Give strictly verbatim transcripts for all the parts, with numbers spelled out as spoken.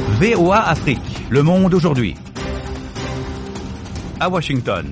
V O A Afrique, le monde aujourd'hui. À Washington.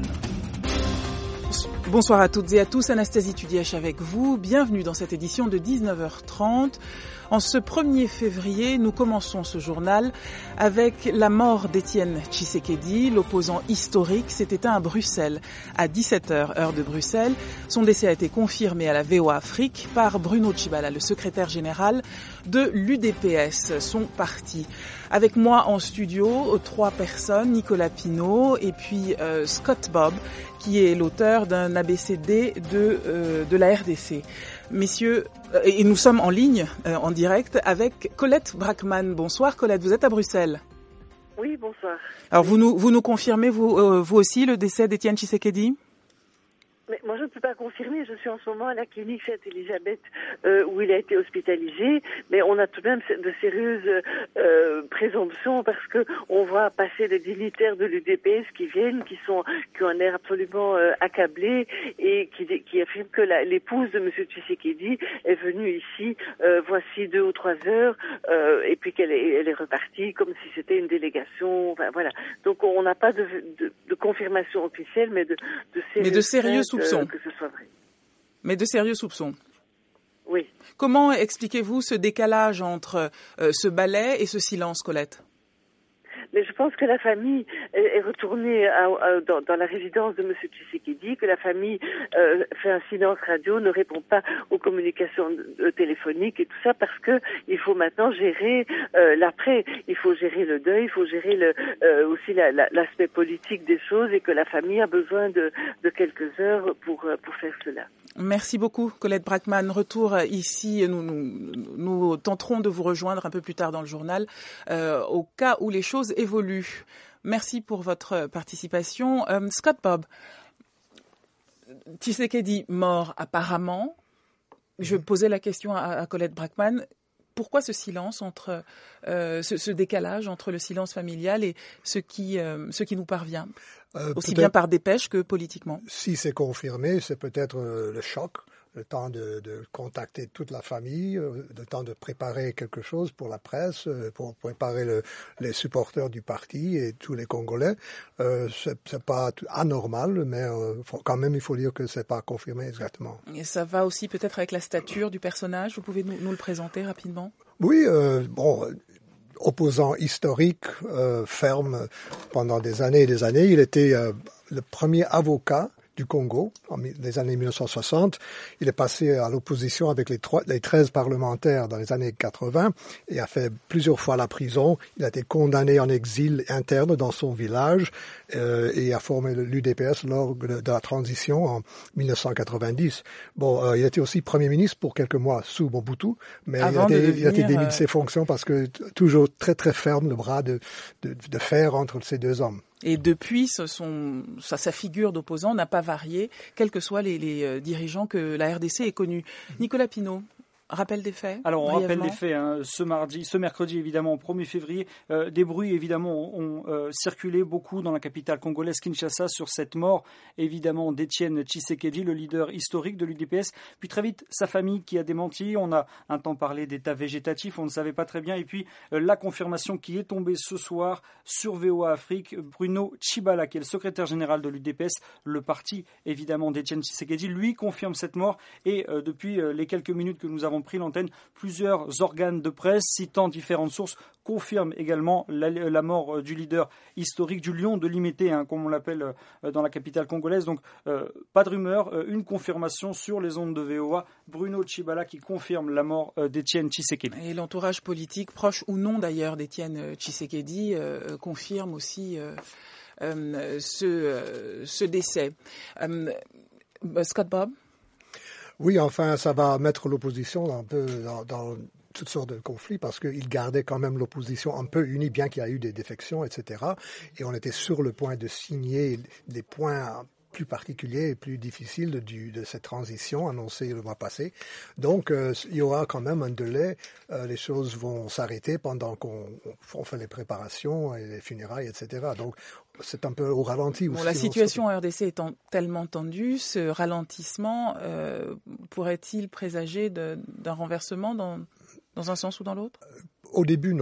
Bonsoir à toutes et à tous, Anastasie Tudièche avec vous. Bienvenue dans cette édition de dix-neuf heures trente. En ce premier février, nous commençons ce journal avec la mort d'Étienne Tshisekedi, l'opposant historique, s'est éteint à Bruxelles à dix-sept heures, heure de Bruxelles. Son décès a été confirmé à la V O A Afrique par Bruno Tshibala, le secrétaire général de l'U D P S, son parti. Avec moi en studio, trois personnes, Nicolas Pinault et puis euh, Scott Bobb, qui est l'auteur d'un A B C D de, euh, de la R D C. Messieurs, euh, et nous sommes en ligne, euh, en direct, avec Colette Brackman. Bonsoir Colette, vous êtes à Bruxelles. Oui, bonsoir. Alors vous nous, vous nous confirmez, vous, euh, vous aussi, le décès d'Étienne Tshisekedi ? Mais moi, je ne peux pas confirmer. Je suis en ce moment à la clinique Sainte-Élisabeth euh, où il a été hospitalisé. Mais on a tout de même de sérieuses euh, présomptions parce que on voit passer des dignitaires de l'U D P S qui viennent, qui sont, qui ont un air absolument euh, accablé et qui, qui affirment que la, l'épouse de M. Tshisekedi est venue ici euh, voici deux ou trois heures euh, et puis qu'elle est, elle est repartie comme si c'était une délégation. Enfin, voilà. Donc on n'a pas de, de, de confirmation officielle, mais de, de sérieux. Mais de sérieux soupçons. Que ce soit vrai. Mais de sérieux soupçons. Oui. Comment expliquez-vous ce décalage entre euh, ce ballet et ce silence, Colette ? Mais je pense que la famille est retournée à, à, dans, dans la résidence de M. Tshisekedi, que la famille euh, fait un silence radio, ne répond pas aux communications euh, téléphoniques et tout ça parce que il faut maintenant gérer euh, l'après, il faut gérer le deuil, il faut gérer le, euh, aussi la, la, l'aspect politique des choses et que la famille a besoin de, de quelques heures pour, pour faire cela. Merci beaucoup, Colette Brackman. Retour ici, nous, nous, nous tenterons de vous rejoindre un peu plus tard dans le journal, euh, au cas où les choses évoluent. Merci pour votre participation. Euh, Scott Bobb, Tshisekedi mort apparemment. Je posais la question à, à Colette Brackman. Pourquoi ce silence entre euh, ce, ce décalage entre le silence familial et ce qui, euh, ce qui nous parvient, euh, aussi bien par dépêche que politiquement? Si c'est confirmé, c'est peut-être euh, le choc, le temps de, de contacter toute la famille, euh, le temps de préparer quelque chose pour la presse, euh, pour préparer le, les supporters du parti et tous les Congolais. Euh, c'est, c'est pas anormal, mais euh, faut, quand même il faut dire que c'est pas confirmé exactement. Et ça va aussi peut-être avec la stature du personnage. Vous pouvez nous, nous le présenter rapidement? Oui, euh, bon. Opposant historique, euh, ferme pendant des années et des années. Il était euh, le premier avocat du Congo en les années mille neuf cent soixante. Il est passé à l'opposition avec les, trois, les treize parlementaires dans les années quatre-vingts et a fait plusieurs fois la prison. Il a été condamné en exil interne dans son village euh, et a formé l'U D P S lors de la transition en mille neuf cent quatre-vingt-dix. Bon, euh, il a été aussi Premier ministre pour quelques mois sous Mobutu, mais il a, été, devenir, il a été démis de ses fonctions parce que t- toujours très très ferme, le bras de, de, de fer entre ces deux hommes. Et depuis, ce sont, sa, sa figure d'opposant n'a pas varié, quels que soient les, les euh, dirigeants que la R D C ait connus. Nicolas Pinault, rappel des faits. Alors, on brièvement. rappelle les faits. Hein, ce mardi, ce mercredi, évidemment, premier février, euh, des bruits, évidemment, ont, ont euh, circulé beaucoup dans la capitale congolaise, Kinshasa, sur cette mort, évidemment, d'Étienne Tshisekedi, le leader historique de l'U D P S. Puis très vite, sa famille qui a démenti. On a un temps parlé d'état végétatif, on ne savait pas très bien. Et puis, euh, la confirmation qui est tombée ce soir sur V O A Afrique, Bruno Tshibala, qui est le secrétaire général de l'U D P S, le parti, évidemment, d'Étienne Tshisekedi, lui confirme cette mort. Et euh, depuis euh, les quelques minutes que nous avons pris l'antenne, plusieurs organes de presse citant différentes sources confirment également la, la mort du leader historique du lion de Limete, hein, comme on l'appelle euh, dans la capitale congolaise. Donc euh, pas de rumeur, euh, une confirmation sur les ondes de V O A. Bruno Tshibala qui confirme la mort euh, d'Étienne Tshisekedi. Et l'entourage politique, proche ou non d'ailleurs d'Étienne Tshisekedi, euh, confirme aussi euh, euh, ce, euh, ce décès. Euh, Scott Bobb? Oui, enfin, ça va mettre l'opposition un peu dans, dans toutes sortes de conflits parce qu'il gardait quand même l'opposition un peu unie, bien qu'il y a eu des défections, et cetera. Et on était sur le point de signer des points plus particuliers et plus difficiles du, de cette transition annoncée le mois passé. Donc, euh, il y aura quand même un délai. Euh, les choses vont s'arrêter pendant qu'on on fait les préparations et les funérailles, et cetera. Donc, c'est un peu au ralenti. Bon, la situation en R D C étant tellement tendue, ce ralentissement euh, pourrait-il présager de, d'un renversement dans, dans un sens ou dans l'autre ? Au début, non.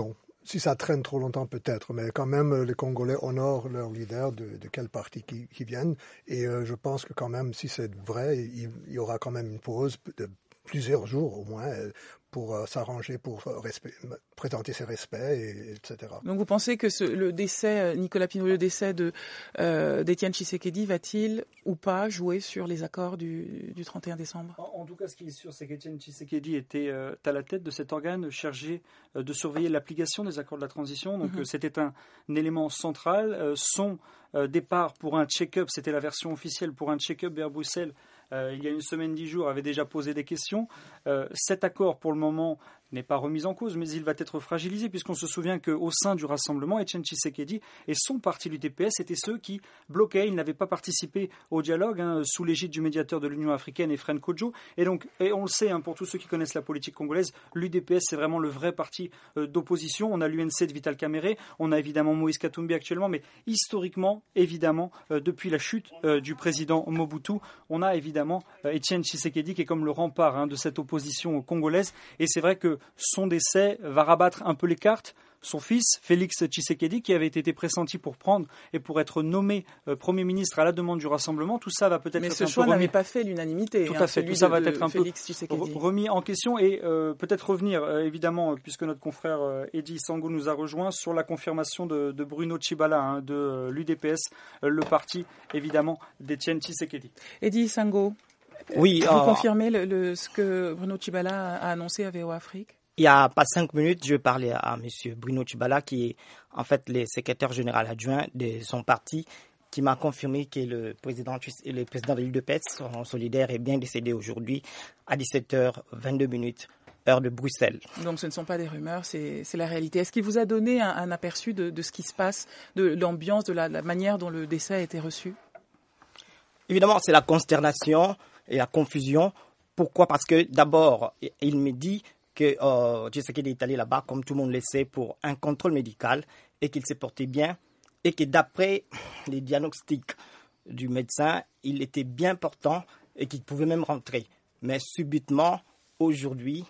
si ça traîne trop longtemps, peut-être, mais quand même, les Congolais honorent leur leader de, de quel parti qui, qui viennent. Et euh, je pense que quand même, si c'est vrai, il, il y aura quand même une pause de plusieurs jours au moins pour euh, s'arranger, pour respect, présenter ses respects, et, et cetera. Donc vous pensez que ce, le décès, Nicolas Pinault, le décès de, euh, d'Étienne Tshisekedi va-t-il ou pas jouer sur les accords du, du trente et un décembre ? En, en tout cas, ce qui est sûr, c'est qu'Étienne Tshisekedi était euh, à la tête de cet organe chargé euh, de surveiller l'application des accords de la transition. Donc mm-hmm. euh, c'était un, un élément central. Euh, son euh, départ pour un check-up, c'était la version officielle, pour un check-up vers Bruxelles, Euh, il y a une semaine, dix jours, avait déjà posé des questions. Euh, cet accord, pour le moment, n'est pas remis en cause, mais il va être fragilisé, puisqu'on se souvient qu'au sein du Rassemblement, Étienne Tshisekedi et son parti, l'U D P S, étaient ceux qui bloquaient. Ils n'avaient pas participé au dialogue, hein, sous l'égide du médiateur de l'Union africaine, Efren Kodjo. Et donc, et on le sait, hein, pour tous ceux qui connaissent la politique congolaise, l'U D P S, c'est vraiment le vrai parti euh, d'opposition. On a l'U N C de Vital Kamerhe, on a évidemment Moïse Katumbi actuellement, mais historiquement, évidemment, euh, depuis la chute euh, du président Mobutu, on a évidemment euh, Étienne Tshisekedi qui est comme le rempart, hein, de cette opposition congolaise. Et c'est vrai que son décès va rabattre un peu les cartes. Son fils, Félix Tshisekedi, qui avait été pressenti pour prendre et pour être nommé euh, Premier ministre à la demande du Rassemblement, tout ça va peut-être Mais être ce un choix peu remis... n'avait pas fait l'unanimité. Tout hein, à fait, tout ça va de, être un Félix peu remis en question et euh, peut-être revenir, euh, évidemment, puisque notre confrère euh, Eddy Sango nous a rejoint, sur la confirmation de, de Bruno Tshibala, hein, de euh, l'U D P S, euh, le parti, évidemment, d'Étienne Tshisekedi. Eddy Sango, oui, vous euh... confirmez le, le, ce que Bruno Tshibala a annoncé à V O A Afrique ? Il n'y a pas cinq minutes, je parlais à M. Bruno Tshibala, qui est en fait le secrétaire général adjoint de son parti, qui m'a confirmé que le président, le président de l'U D P S, son solidaire, est bien décédé aujourd'hui à dix-sept heures vingt-deux minutes, heure de Bruxelles. Donc ce ne sont pas des rumeurs, c'est, c'est la réalité. Est-ce qu'il vous a donné un, un aperçu de, de ce qui se passe, de l'ambiance, de la, de la manière dont le décès a été reçu ? Évidemment, c'est la consternation et la confusion. Pourquoi ? Parce que d'abord, il me dit que euh, Tshisekedi est allé là-bas, comme tout le monde le sait, pour un contrôle médical et qu'il s'est porté bien et que d'après les diagnostics du médecin, il était bien portant et qu'il pouvait même rentrer. Mais subitement, aujourd'hui,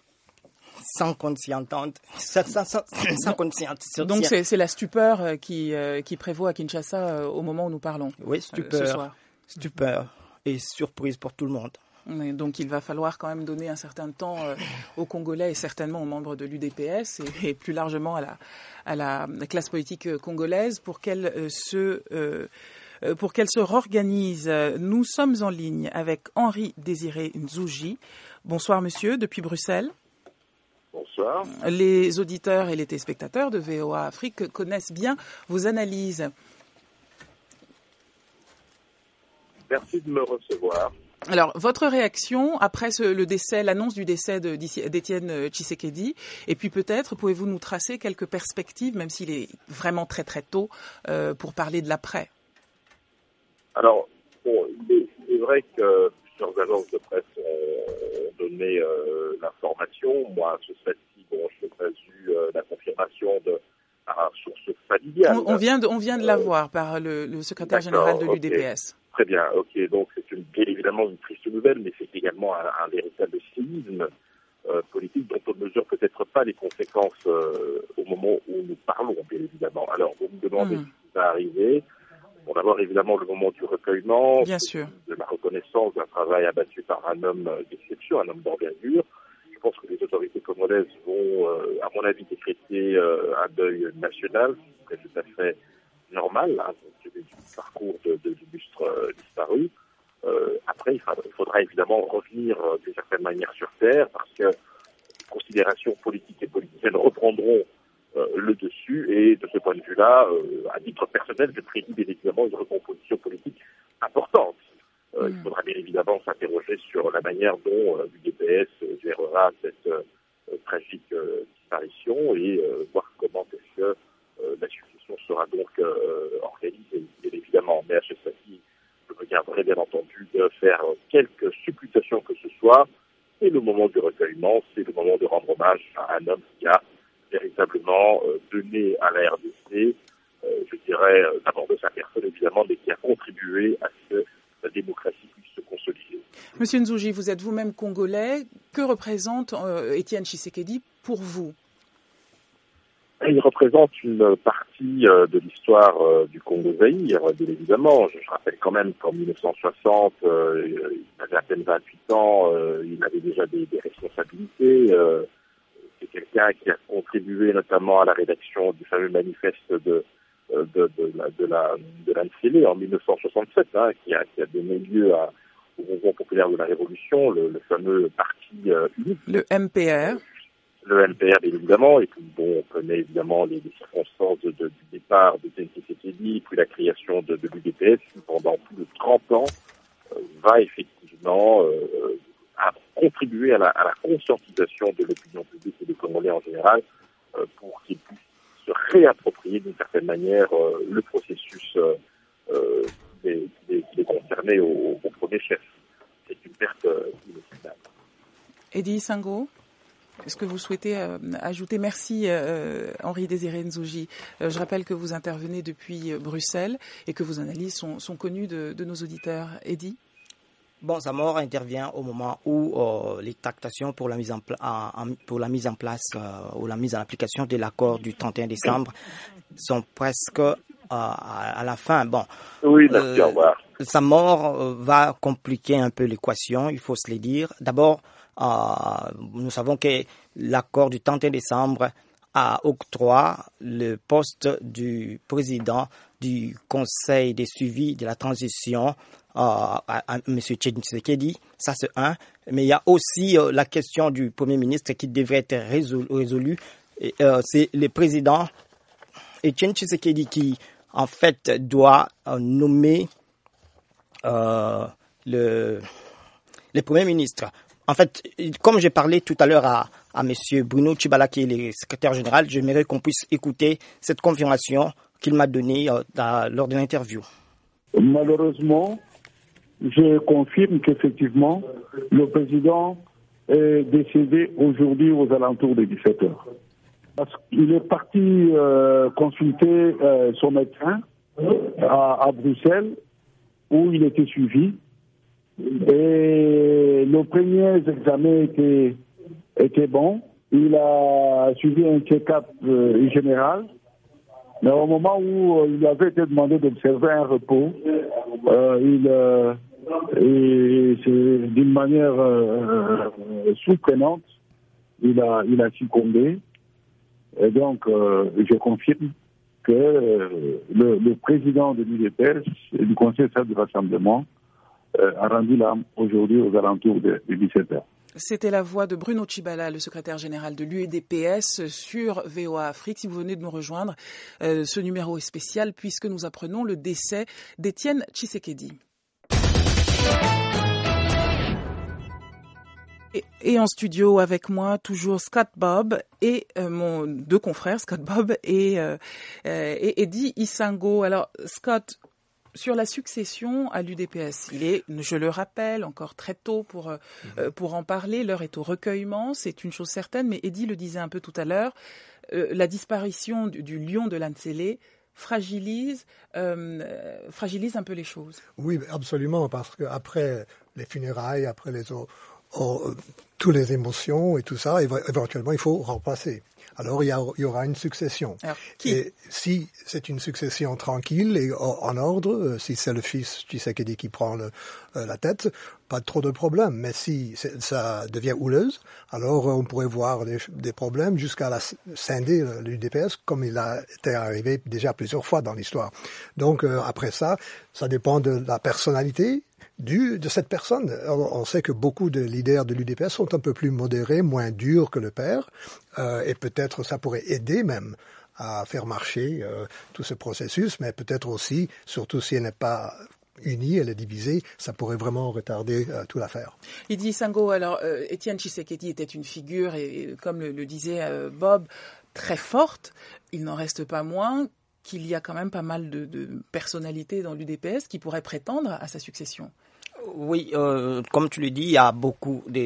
sans qu'on s'y entende, sans, sans, sans, sans qu'on s'y entende. Donc c'est, c'est la stupeur qui, euh, qui prévaut à Kinshasa euh, au moment où nous parlons. Oui, stupeur, euh, ce soir. Stupeur et surprise pour tout le monde. Donc il va falloir quand même donner un certain temps euh, aux Congolais et certainement aux membres de l'U D P S et, et plus largement à la, à la classe politique congolaise pour qu'elle euh, se euh, pour qu'elle se réorganise. Nous sommes en ligne avec Henri Désiré Nzouji. Bonsoir monsieur, depuis Bruxelles. Bonsoir. Les auditeurs et les téléspectateurs de V O A Afrique connaissent bien vos analyses. Merci de me recevoir. Alors, votre réaction après ce, le décès, l'annonce du décès de, d'Étienne Tshisekedi, et puis peut-être pouvez-vous nous tracer quelques perspectives, même s'il est vraiment très très tôt, euh, pour parler de l'après. Alors, bon, il est, il est vrai que plusieurs agences de presse ont donné euh, l'information. Moi, à ce stade-ci, bon, je n'ai pas eu euh, la confirmation de par source familiale. On, on vient de, on vient de l'avoir euh, par le, le secrétaire général de l'U D P S. Okay. Très bien, ok. Donc c'est une, bien évidemment une triste nouvelle, mais c'est également un, un véritable séisme euh, politique dont on ne mesure peut-être pas les conséquences euh, au moment où nous parlons, bien évidemment. Alors vous me demandez mmh. ce qui va arriver. Bon, d'abord évidemment le moment du recueillement, bien sûr, de la reconnaissance d'un travail abattu par un homme d'exception, un homme d'envergure. Je pense que les autorités congolaises vont, euh, à mon avis, décréter euh, un deuil national, c'est tout à fait normal, hein, du parcours de, de, de lustre euh, disparu. Euh, après, il faudra, il faudra évidemment revenir euh, d'une certaine manière sur terre, parce que les considérations politiques et politiciennes reprendront euh, le dessus, et de ce point de vue-là, euh, à titre personnel, je prédis bien évidemment une recomposition politique importante. Euh, mmh. Il faudra bien évidemment s'interroger sur la manière dont euh, l'U D P S euh, gérera cette euh, tragique euh, disparition et euh, voir comment est-ce que euh, la succession sera donc euh, organisée, bien évidemment. Mais à ce stade-ci, je me garderai bien entendu de faire quelques supputations que ce soit. Et le moment du recueillement, c'est le moment de rendre hommage à un homme qui a véritablement euh, donné à la R D C, euh, je dirais euh, d'abord de sa personne évidemment, mais qui a contribué à ce que la démocratie puisse se consolider. Monsieur Nzouji, vous êtes vous-même congolais. Que représente euh, Étienne Tshisekedi pour vous ? Il représente une partie euh, de l'histoire euh, du Congo-Zaïre, bien évidemment. Je, je rappelle quand même qu'en mille neuf cent soixante, euh, il avait à peine vingt-huit ans, euh, il avait déjà des, des responsabilités. Euh, c'est quelqu'un qui a contribué notamment à la rédaction du fameux manifeste de de, de, de la de la de l'A N C L E en mille neuf cent soixante-sept, hein, qui a qui a donné lieu à, au mouvement populaire de la Révolution, le, le fameux parti euh, unique. Le M P R. Le M P R, bien évidemment, et puis bon, on connaît évidemment les, les circonstances de, de, du départ de Etienne Tshisekedi, puis la création de, de l'U D P S, qui pendant plus de trente ans euh, va effectivement euh, à contribuer à la, à la conscientisation de l'opinion publique et des Congolais en général, euh, pour qu'ils puissent se réapproprier d'une certaine manière euh, le processus euh, euh, qui, les, qui, les, qui les concernait au, au premier chef. C'est une perte euh, inévitable. Eddy Sango, est-ce que vous souhaitez euh, ajouter? Merci euh, Henri-Désiré Nzouji. Euh, je rappelle que vous intervenez depuis euh, Bruxelles et que vos analyses sont, sont connues de, de nos auditeurs. Eddy? Bon, sa mort intervient au moment où euh, les tractations pour la mise en, pla- en, pour la mise en place euh, ou la mise en application de l'accord du trente et un décembre sont presque euh, à, à la fin. Bon, oui, merci, euh, au revoir. Sa mort euh, va compliquer un peu l'équation, il faut se le dire. D'abord, euh, nous savons que l'accord du trente et un décembre a octroyé le poste du président du Conseil des suivis de la transition Euh, à, à M. Tshisekedi, ça c'est un. Mais il y a aussi euh, la question du Premier ministre qui devrait être résolue. Résolu. Et, euh, c'est le président Etienne Tshisekedi qui, en fait, doit euh, nommer euh, le, le Premier ministre. En fait, comme j'ai parlé tout à l'heure à, à M. Bruno Tshibala, qui est le secrétaire général, j'aimerais qu'on puisse écouter cette confirmation qu'il m'a donnée euh, à, lors de l'interview. Malheureusement, je confirme qu'effectivement, le président est décédé aujourd'hui aux alentours de dix-sept heures. Parce qu'il est parti euh, consulter euh, son médecin à, à Bruxelles, où il était suivi. Et nos premiers examens étaient, étaient bons. Il a suivi un check-up euh, général. Mais au moment où euh, il avait été demandé d'observer un repos, euh, il, euh, et c'est d'une manière euh, surprenante, il a, il a succombé. Et donc, euh, je confirme que euh, le, le président de l'U D P S et du Conseil du Rassemblement euh, a rendu l'âme aujourd'hui aux alentours de, de dix-sept heures. C'était la voix de Bruno Tshibala, le secrétaire général de l'U D P S sur V O A Afrique. Si vous venez de nous rejoindre, euh, ce numéro est spécial puisque nous apprenons le décès d'Etienne Tshisekedi. Et, et en studio avec moi, toujours Scott Bob et euh, mon deux confrères, Scott Bob et, euh, euh, et Eddy Isango. Alors, Scott, sur la succession à l'U D P S, il est, je le rappelle, encore très tôt pour euh, mmh. pour en parler. L'heure est au recueillement, c'est une chose certaine. Mais Eddy le disait un peu tout à l'heure, euh, la disparition du, du lion de l'A N C L E fragilise euh, fragilise un peu les choses. Oui, absolument, parce que après les funérailles, après les autres, oh, toutes les émotions et tout ça, éventuellement il faut remplacer. Alors il y, a, il y aura une succession. Alors, qui? Et si c'est une succession tranquille et en ordre, si c'est le fils Tshisekedi qui prend le, euh, la tête, pas trop de problèmes. Mais si ça devient houleuse, alors on pourrait voir des, des problèmes jusqu'à la scinder l'U D P S, comme il a été arrivé déjà plusieurs fois dans l'histoire. Donc euh, après ça, ça dépend de la personnalité du, de cette personne. On, on sait que beaucoup de leaders de l'U D P S sont un peu plus modérés, moins durs que le père, euh, et peut-être ça pourrait aider même à faire marcher euh, tout ce processus, mais peut-être aussi, surtout si elle n'est pas unie, elle est divisée, ça pourrait vraiment retarder euh, toute l'affaire. Eddy Sango, alors euh, Etienne Tshisekedi était une figure, et, et comme le, le disait euh, Bob, très forte. Il n'en reste pas moins qu'il y a quand même pas mal de, de personnalités dans l'U D P S qui pourraient prétendre à sa succession. Oui, euh, comme tu le dis, il y a beaucoup de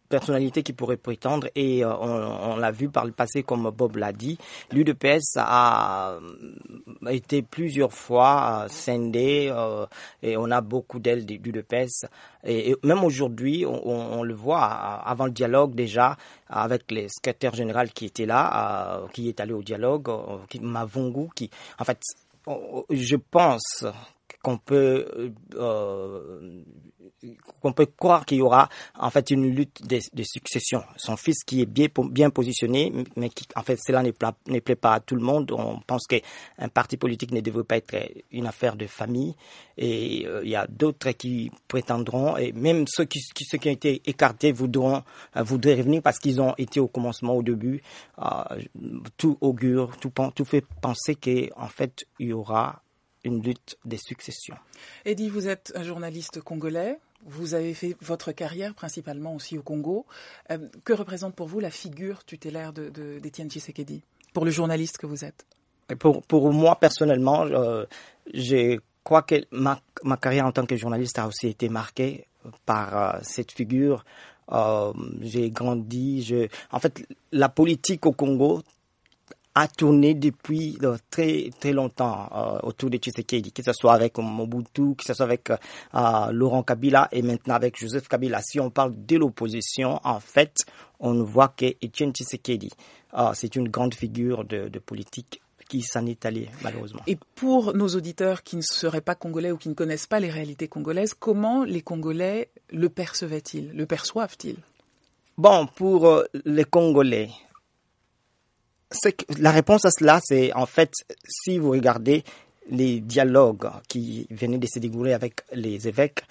personnalité qui pourrait prétendre, et euh, on, on l'a vu par le passé, comme Bob l'a dit, l'U D P S a, a été plusieurs fois euh, scindée, euh, et on a beaucoup d'ailes du l'U D P S. Et, et même aujourd'hui, on, on, on le voit, avant le dialogue déjà, avec le secrétaire général qui était là, euh, qui est allé au dialogue, euh, qui, Mavungu, qui, en fait, je pense qu'on peut euh, qu'on peut croire qu'il y aura en fait une lutte de, de succession. Son fils qui est bien bien positionné, mais qui en fait cela ne plaît, ne plaît pas à tout le monde. On pense qu'un parti politique ne devrait pas être une affaire de famille, et euh, il y a d'autres qui prétendront, et même ceux qui, qui ceux qui ont été écartés voudront euh, voudraient revenir parce qu'ils ont été au commencement, au début. Euh, tout augure, tout tout fait penser qu'en fait il y aura une lutte des successions. Eddy, vous êtes un journaliste congolais. Vous avez fait votre carrière principalement aussi au Congo. Euh, que représente pour vous la figure tutélaire de, de, d'Étienne Tshisekedi, pour le journaliste que vous êtes? Pour, pour moi, personnellement, euh, je crois que ma, ma carrière en tant que journaliste a aussi été marquée par euh, cette figure. Euh, j'ai grandi. Je... En fait, la politique au Congo a tourné depuis euh, très très longtemps euh, autour de Tshisekedi, que ce soit avec Mobutu, que ce soit avec euh, Laurent Kabila et maintenant avec Joseph Kabila. Si on parle de l'opposition, en fait, on voit que Etienne Tshisekedi, euh, c'est une grande figure de, de politique qui s'en est allée, malheureusement. Et pour nos auditeurs qui ne seraient pas congolais ou qui ne connaissent pas les réalités congolaises, comment les Congolais le percevaient-ils, le perçoivent-ils? Bon, pour euh, les Congolais, c'est que la réponse à cela, c'est en fait, si vous regardez les dialogues qui venaient de se dérouler avec les évêques,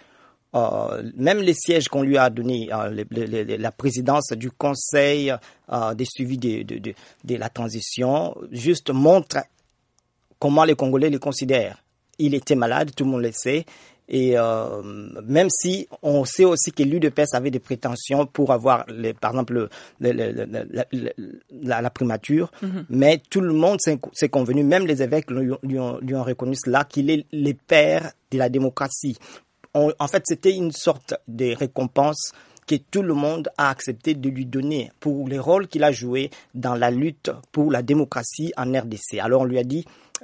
euh, même les sièges qu'on lui a donnés, euh, le, le, le, la présidence du conseil euh, des suivis de, de, de, de la transition, juste montre comment les Congolais les considèrent. Il était malade, tout le monde le sait. Et euh, même si on sait aussi que l'U D P S avait des prétentions pour avoir, les, par exemple, le, le, le, le, le, la, la primature, mm-hmm. mais tout le monde s'est, s'est convenu, même les évêques lui ont, lui ont, lui ont reconnu cela, qu'il est le père de la démocratie. On, en fait, c'était une sorte de récompense que tout le monde a accepté de lui donner pour les rôles qu'il a joués dans la lutte pour la démocratie en R D C. Alors on lui a dit,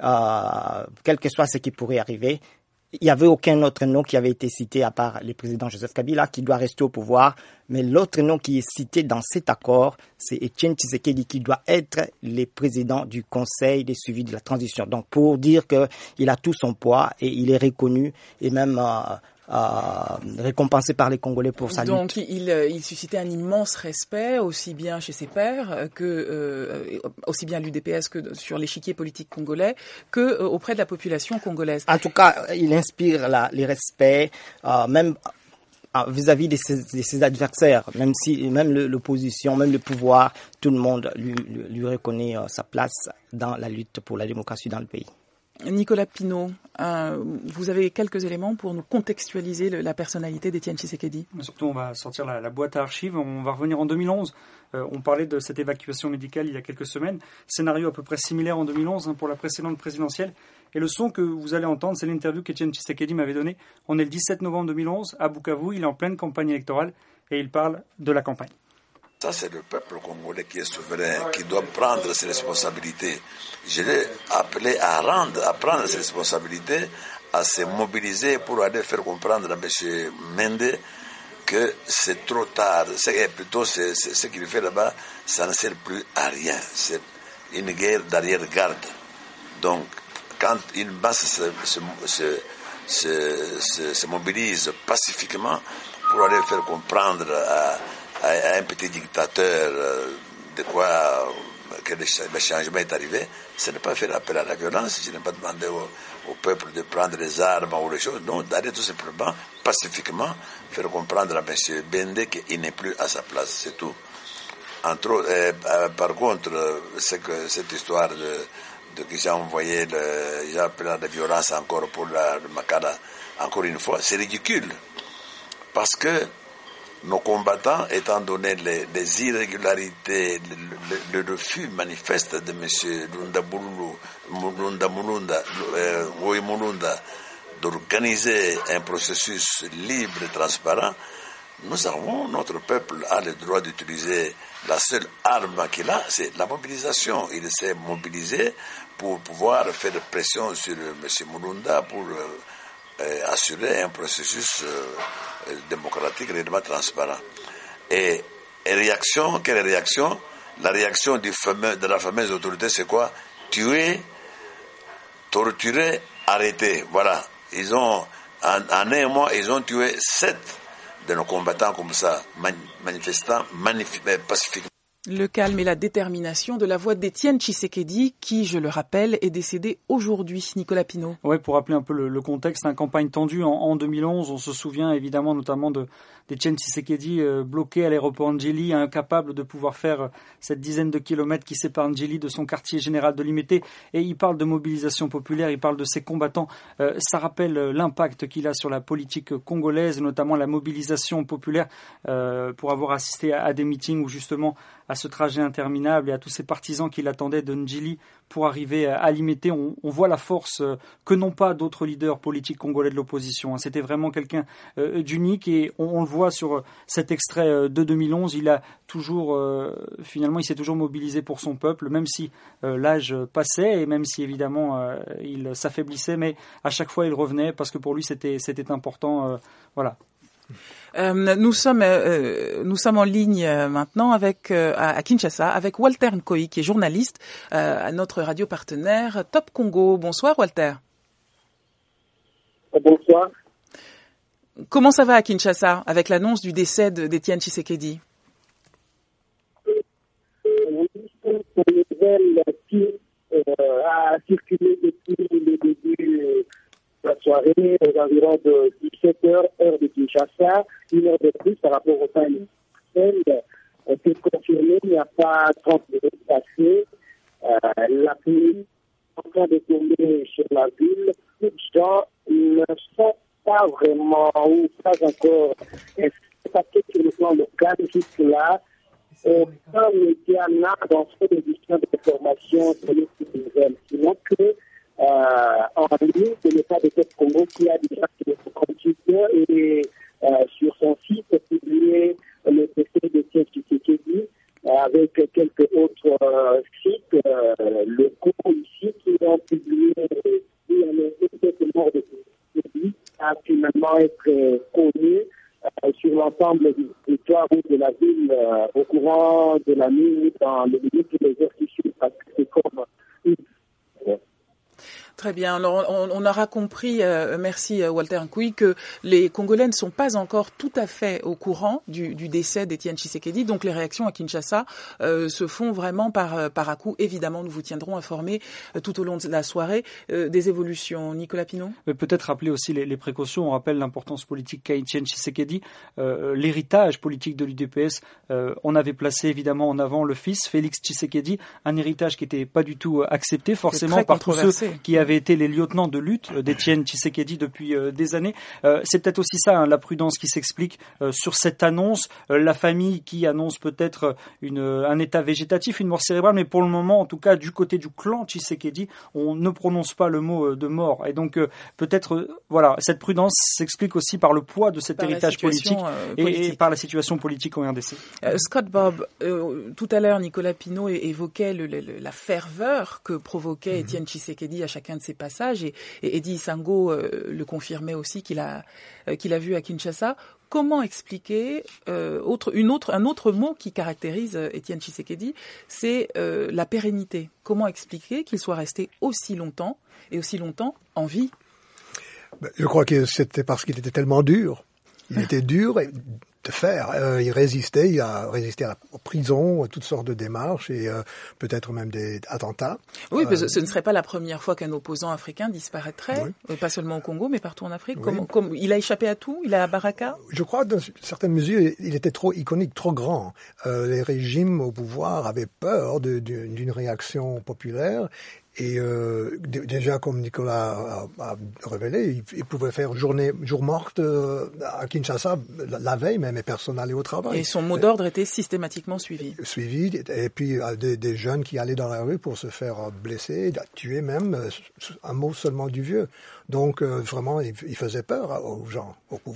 euh, quel que soit ce qui pourrait arriver, il n'y avait aucun autre nom qui avait été cité à part le président Joseph Kabila qui doit rester au pouvoir. Mais l'autre nom qui est cité dans cet accord, c'est Etienne Tshisekedi qui doit être le président du Conseil des suivis de la transition. Donc pour dire qu'il a tout son poids et il est reconnu et même euh, euh, récompensé par les Congolais pour sa lutte. Donc il, il suscitait un immense respect aussi bien chez ses pairs que euh, aussi bien à l'U D P S que sur l'échiquier politique congolais que euh, auprès de la population congolaise. En tout cas, il inspire la, les respects, euh, même vis-à-vis de ses, de ses adversaires, même si même le, l'opposition, même le pouvoir, tout le monde lui, lui, lui reconnaît euh, sa place dans la lutte pour la démocratie dans le pays. Nicolas Pineau, euh, vous avez quelques éléments pour nous contextualiser le, la personnalité d'Étienne Tshisekedi? Surtout, on va sortir la, la boîte à archives. On va revenir en deux mille onze. Euh, on parlait de cette évacuation médicale il y a quelques semaines. Scénario à peu près similaire en deux mille onze hein, pour la précédente présidentielle. Et le son que vous allez entendre, c'est l'interview qu'Étienne Tshisekedi m'avait donnée. On est le dix-sept novembre deux mille onze à Bukavu. Il est en pleine campagne électorale et il parle de la campagne. Ça, c'est le peuple congolais qui est souverain, qui doit prendre ses responsabilités. Je l'ai appelé à rendre, à prendre ses responsabilités, à se mobiliser pour aller faire comprendre à M. Mende que c'est trop tard. C'est plutôt c'est, c'est, ce qu'il fait là-bas, ça ne sert plus à rien. C'est une guerre d'arrière-garde. Donc, quand une masse se, se, se, se, se, se mobilise pacifiquement pour aller faire comprendre à à un petit dictateur de quoi que le changement est arrivé, ce n'est pas faire appel à la violence, je n'ai pas demandé au, au peuple de prendre les armes ou les choses, non, d'aller tout simplement, pacifiquement, faire comprendre à M. Bende qu'il n'est plus à sa place, c'est tout. Entre, euh, euh, par contre, c'est que cette histoire de, de que j'ai envoyé, le, j'ai appelé à la violence encore pour la, le Makala, encore une fois, c'est ridicule, parce que nos combattants, étant donné les, les irrégularités, le, le, le refus manifeste de M. Lunda Mulunda, Mulunda, euh, d'organiser un processus libre et transparent, nous avons, notre peuple a le droit d'utiliser la seule arme qu'il a, c'est la mobilisation. Il s'est mobilisé pour pouvoir faire pression sur M. Mulunda pour euh, euh, assurer un processus euh, démocratique réellement transparent. Et, et réaction, quelle réaction? La réaction du fameux, de la fameuse autorité, c'est quoi? Tuer, torturer, arrêter. Voilà. Ils ont, en, en un mois, ils ont tué sept de nos combattants comme ça, manifestants, manif- pacifiquement. Le calme et la détermination de la voix d'Étienne Tshisekedi, qui, je le rappelle, est décédé aujourd'hui. Nicolas Pinault. Oui, pour rappeler un peu le, le contexte, une campagne tendue en, en deux mille onze. On se souvient évidemment notamment de d'Étienne Tshisekedi euh, bloqué à l'aéroport Ndjili, incapable de pouvoir faire euh, cette dizaine de kilomètres qui sépare Ndjili de son quartier général de Limete. Et il parle de mobilisation populaire, il parle de ses combattants. Euh, ça rappelle euh, l'impact qu'il a sur la politique congolaise, notamment la mobilisation populaire, euh, pour avoir assisté à, à des meetings où justement à ce trajet interminable et à tous ces partisans qui l'attendaient de Ndjili pour arriver à Limete. On, on voit la force que n'ont pas d'autres leaders politiques congolais de l'opposition. C'était vraiment quelqu'un euh, d'unique et on, on le voit sur cet extrait de deux mille onze. Il a toujours, euh, finalement, il s'est toujours mobilisé pour son peuple, même si euh, l'âge passait et même si évidemment euh, il s'affaiblissait, mais à chaque fois il revenait parce que pour lui c'était, c'était important. Euh, voilà. Euh, nous sommes euh, nous sommes en ligne euh, maintenant avec euh, à Kinshasa avec Walter Nkoi qui est journaliste euh, à notre radio partenaire Top Congo. Bonsoir Walter. Bonsoir. Comment ça va à Kinshasa avec l'annonce du décès d'Étienne Tshisekedi? Oui, c'est une nouvelle qui euh, a circulé depuis le début euh, la soirée aux environs de dix-sept heures, heure de Kinshasa, une heure de plus par rapport au temps universel. On peut confirmer, il n'y a pas trente minutes passées. Euh, la pluie est en train de tomber sur la ville. Les gens ne sont pas vraiment ou pas encore impactés sur le plan local jusque-là. Aucun média n'a dans cette édition d'information de nouvelles. Sinon que Euh, en ligne de l'État de Top Congo qui a déjà sur son computer et euh, sur son site publié le décès de Étienne Tshisekedi euh, avec quelques autres euh, sites euh, locaux ici qui ont publié qui annonçaient que cette mort de Tshisekedi a finalement été connu euh, sur l'ensemble du territoire de la ville euh, au courant de la nuit dans les minutes et les heures qui suivent parce que c'est comme une Très bien. Alors, on, on aura compris, euh, merci Walter Nkoi, que les Congolais ne sont pas encore tout à fait au courant du, du décès d'Étienne Tshisekedi. Donc les réactions à Kinshasa euh, se font vraiment par, par à coup. Évidemment, nous vous tiendrons informés euh, tout au long de la soirée euh, des évolutions. Nicolas Pinault. Mais peut-être rappeler aussi les, les précautions. On rappelle l'importance politique qu'a Étienne Tshisekedi, euh, l'héritage politique de l'U D P S. Euh, on avait placé évidemment en avant le fils, Félix Tshisekedi, un héritage qui n'était pas du tout accepté forcément par tous ceux qui avaient avait été les lieutenants de lutte d'Étienne Tshisekedi depuis euh, des années. Euh, c'est peut-être aussi ça, hein, la prudence qui s'explique euh, sur cette annonce. Euh, la famille qui annonce peut-être une, un état végétatif, une mort cérébrale, mais pour le moment, en tout cas, du côté du clan Tshisekedi, on ne prononce pas le mot euh, de mort. Et donc, euh, peut-être, euh, voilà, cette prudence s'explique aussi par le poids de cet par héritage politique, euh, et, politique et par la situation politique en R D C. Euh, Scott Bob, euh, tout à l'heure, Nicolas Pinault évoquait le, le, la ferveur que provoquait Étienne mmh. Tshisekedi à chacun de ses passages et, et Eddie Sango euh, le confirmait aussi qu'il a euh, qu'il a vu à Kinshasa. Comment expliquer euh, autre, une autre, un autre mot qui caractérise euh, Étienne Tshisekedi, c'est euh, la pérennité. Comment expliquer qu'il soit resté aussi longtemps et aussi longtemps en vie? Je crois que c'était parce qu'il était tellement dur. Il était dur et de faire. Euh, il résistait, il a résisté à la prison, à toutes sortes de démarches et euh, peut-être même des attentats. Oui, euh, mais ce, ce ne serait pas la première fois qu'un opposant africain disparaîtrait, oui. pas seulement au Congo, mais partout en Afrique. Oui. Comme, comme, il a échappé à tout, il a à Baraka. Je crois que dans certaines mesures, il était trop iconique, trop grand. Euh, les régimes au pouvoir avaient peur de, de, d'une réaction populaire. Et euh, déjà, comme Nicolas a, a révélé, il, il pouvait faire journée, jour morte euh, à Kinshasa la, la veille même, et personne n'allait au travail. Et son mot d'ordre était systématiquement suivi. Suivi, et puis des, des jeunes qui allaient dans la rue pour se faire blesser, tuer même, un mot seulement du vieux. Donc euh, vraiment, il, il faisait peur aux gens, au pouvoir.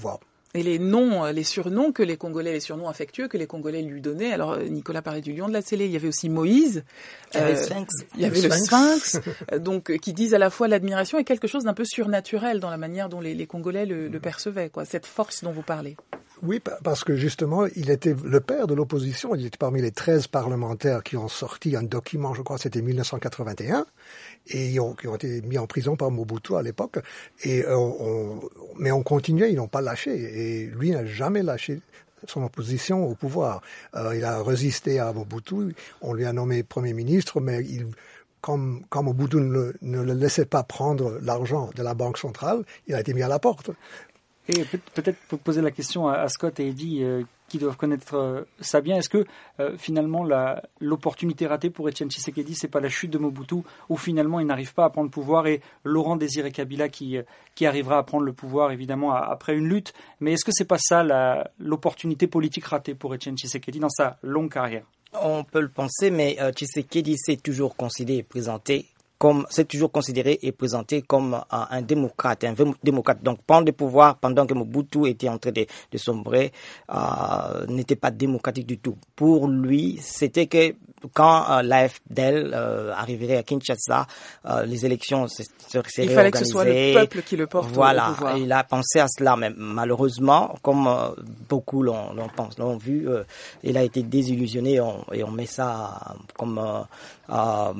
Et les noms, les surnoms que les Congolais, les surnoms affectueux que les Congolais lui donnaient. Alors, Nicolas parlait du lion de la Célé, il y avait aussi Moïse. Il y avait, euh, Sphinx. Il y avait le Sphinx. donc, qui disent à la fois l'admiration et quelque chose d'un peu surnaturel dans la manière dont les, les Congolais le, le percevaient, quoi. Cette force dont vous parlez. Oui, parce que justement, il était le père de l'opposition. Il était parmi les treize parlementaires qui ont sorti un document, je crois que c'était mille neuf cent quatre-vingt-un, et ils ont, qui ont été mis en prison par Mobutu à l'époque. Et euh, on, mais on continuait, ils n'ont pas lâché. Et lui n'a jamais lâché son opposition au pouvoir. Euh, il a résisté à Mobutu. On lui a nommé Premier ministre, mais il... Comme, comme Mobutu ne le, ne le laissait pas prendre l'argent de la Banque centrale, il a été mis à la porte. Et peut-être pour poser la question à Scott et Eddie, euh, qui doivent connaître euh, ça bien, est-ce que euh, finalement la, l'opportunité ratée pour Étienne Tshisekedi, c'est pas la chute de Mobutu, où finalement il n'arrive pas à prendre le pouvoir, et Laurent Désiré Kabila qui, qui arrivera à prendre le pouvoir évidemment à, après une lutte, mais est-ce que c'est pas ça la, l'opportunité politique ratée pour Étienne Tshisekedi dans sa longue carrière? On peut le penser, mais euh, Tshisekedi s'est toujours considéré et présenté comme, c'est toujours considéré et présenté comme euh, un démocrate, un vrai démocrate. Donc, prendre le pouvoir pendant que Mobutu était en train de, de sombrer, euh, n'était pas démocratique du tout. Pour lui, c'était que quand euh, l'A F D L euh, arriverait à Kinshasa, euh, les élections se, se seraient organisées. Il fallait organisées. Que ce soit le peuple qui le porte voilà, au pouvoir. Il a pensé à cela, mais malheureusement, comme euh, beaucoup l'ont, l'ont, pense, l'ont vu, euh, il a été désillusionné on, et on met ça comme... Euh, euh,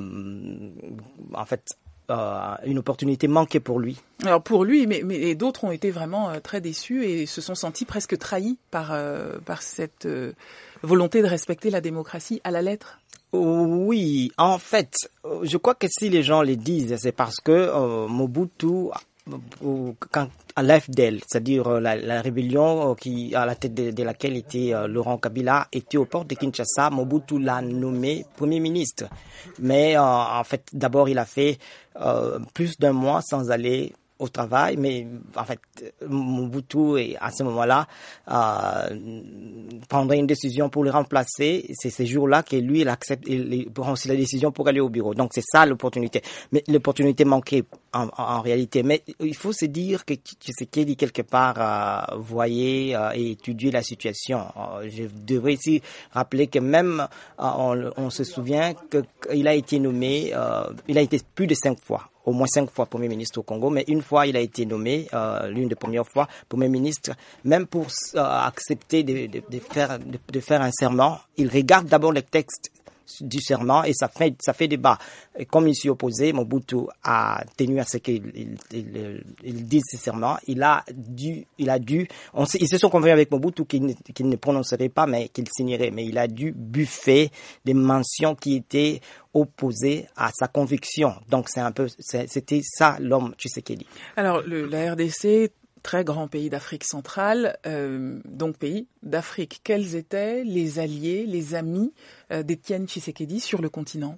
en fait, euh, une opportunité manquée pour lui. Alors pour lui, mais, mais et d'autres ont été vraiment euh, très déçus et se sont sentis presque trahis par, euh, par cette euh, volonté de respecter la démocratie à la lettre. Oui, en fait, je crois que si les gens le disent, c'est parce que euh, Mobutu, quand à l'A F D L, c'est-à-dire la, la rébellion qui à la tête de, de laquelle était euh, Laurent Kabila, était aux portes de Kinshasa, Mobutu l'a nommé Premier ministre. Mais euh, en fait, d'abord, il a fait euh, plus d'un mois sans aller au travail, mais en fait, Mobutu, à ce moment-là, euh, prendrait une décision pour le remplacer. C'est ces jours-là que lui, il accepte, il prend aussi la décision pour aller au bureau. Donc, c'est ça l'opportunité. Mais l'opportunité manquait en, en, en réalité. Mais il faut se dire que Tshisekedi, quelque part, euh, voyait euh, et étudiait la situation. Euh, je devrais ici rappeler que même, euh, on, on se souvient qu'il a été nommé, euh, il a été plus de cinq fois. Au moins cinq fois Premier ministre au Congo, mais une fois il a été nommé, euh, l'une des premières fois, Premier ministre, même pour euh, accepter de, de, de, faire, de, de faire un serment, il regarde d'abord le texte du serment et ça fait, ça fait débat. Et comme il s'y opposait, Mobutu a tenu à ce qu'il il, il, il dise ce serment. Il a dû, il a dû, on s- ils se sont convenus avec Mobutu qu'il ne, qu'il ne prononcerait pas, mais qu'il signerait. Mais il a dû buffer des mentions qui étaient opposées à sa conviction. Donc c'est un peu, c'est, c'était ça l'homme Tshisekedi. Alors le, la R D C, très grand pays d'Afrique centrale, euh, donc pays d'Afrique. Quels étaient les alliés, les amis euh, d'Étienne Tshisekedi sur le continent?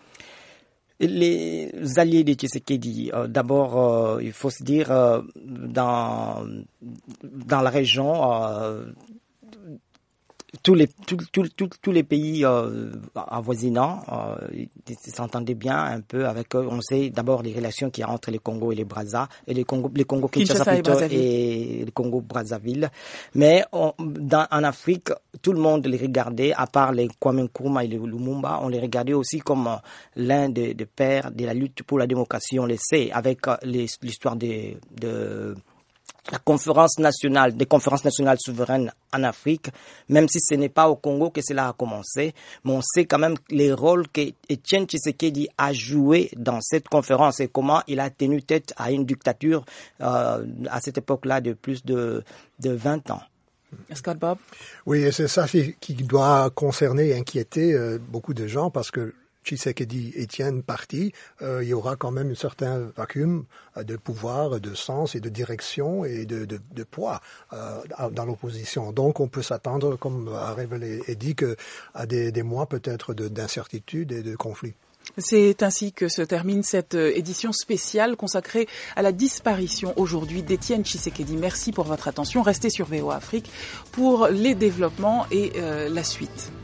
Les alliés de Tshisekedi, euh, d'abord, euh, il faut se dire, euh, dans, dans la région, euh, tous les tous tous tous, tous les pays euh, avoisinants euh, ils s'entendaient bien un peu avec eux. On sait d'abord les relations qu'il y a entre les Congo et les Brazza et les Congo les Congo Kinshasa plutôt et, et le Congo Brazzaville. Mais on, dans en Afrique, tout le monde les regardait, à part les Kwame Nkrumah et les Lumumba, on les regardait aussi comme euh, l'un des de pères de la lutte pour la démocratie. On le sait avec euh, les, l'histoire de de la conférence nationale, des conférences nationales souveraines en Afrique, même si ce n'est pas au Congo que cela a commencé, mais on sait quand même les rôles qu'Étienne Tshisekedi a joué dans cette conférence et comment il a tenu tête à une dictature euh, à cette époque-là de plus de, de vingt ans. Scott Bob? Oui, et c'est ça qui doit concerner et inquiéter euh, beaucoup de gens parce que Tshisekedi Étienne parti, euh, il y aura quand même un certain vacuum euh, de pouvoir, de sens et de direction et de, de, de poids euh, dans l'opposition. Donc on peut s'attendre, comme a révélé Eddie, que à des, des mois peut-être de, d'incertitude et de conflit. C'est ainsi que se termine cette édition spéciale consacrée à la disparition aujourd'hui d'Étienne Tshisekedi. Merci pour votre attention. Restez sur V O A Afrique pour les développements et euh, la suite.